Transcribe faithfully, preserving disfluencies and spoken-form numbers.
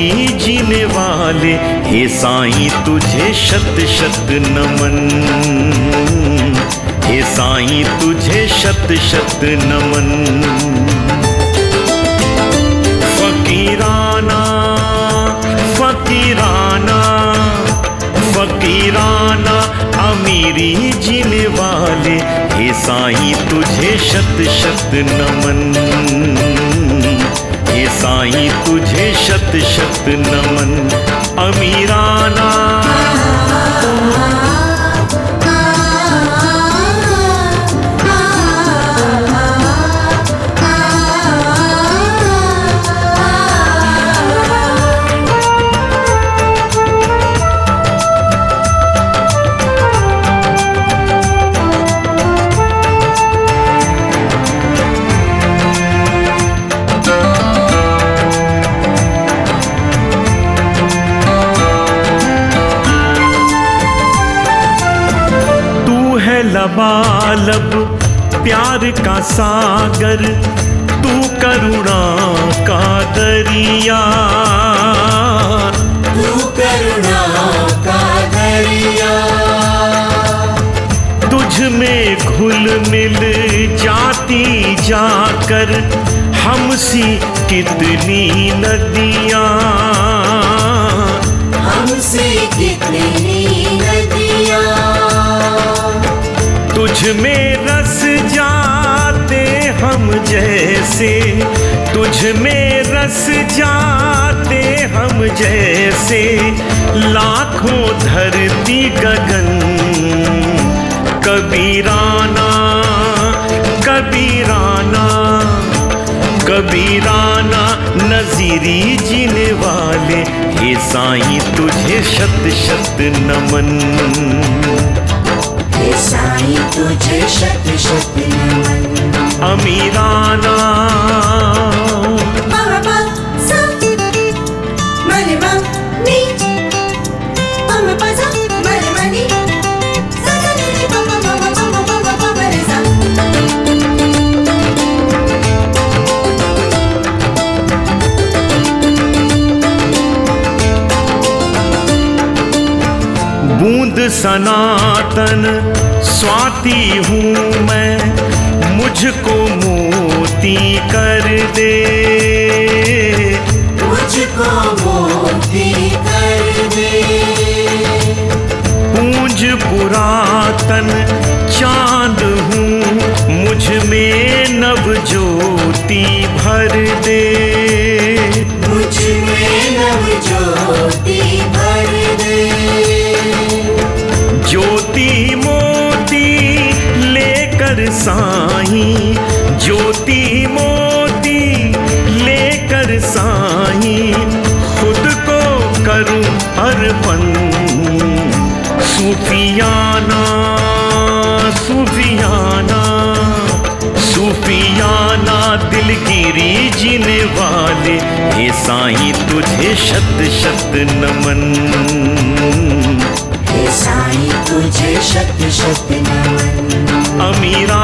अमीरी जीने वाले, हे साईं तुझे शत शत नमन, हे साईं तुझे शत शत नमन। फकीराना फकीराना फकीराना अमीरी जीने वाले, हे साईं तुझे शत शत नमन, हे साईं तुझे शत शत नमन। अमीराना लबालब प्यार का सागर, तू करुणा का दरिया, तू करुणा का दरिया। तुझ में घुल मिल जाती जाकर हमसी कितनी नदियाँ, हमसे कितनी नदियाँ। तुझ में रस जाते हम जैसे, तुझ में रस जाते हम जैसे, लाखों धरती गगन। कबीराना कबीराना कबीराना नजीरी जीने वाले, हे साईं तुझे शत शत नमन, हे साईं तुझे शत शत नमन। अमीराना बूंद सनातन स्वाति हूँ मैं, मुझको मोती कर दे, मुझको मोती कर दे। पूंज पुरातन चांद हूँ, मुझ में नव ज्योति भर दे, मुझ में नव ज्योति भर दे। ज्योति मोती लेकर साईं, ज्योति मोती लेकर साईं, खुद को करूं अर्पण। सूफियाना सूफियाना सूफियाना दिलगिरी जीने वाले, हे साईं तुझे शत शत नमन, हे साईं तुझे शत शत नमन। अमीरा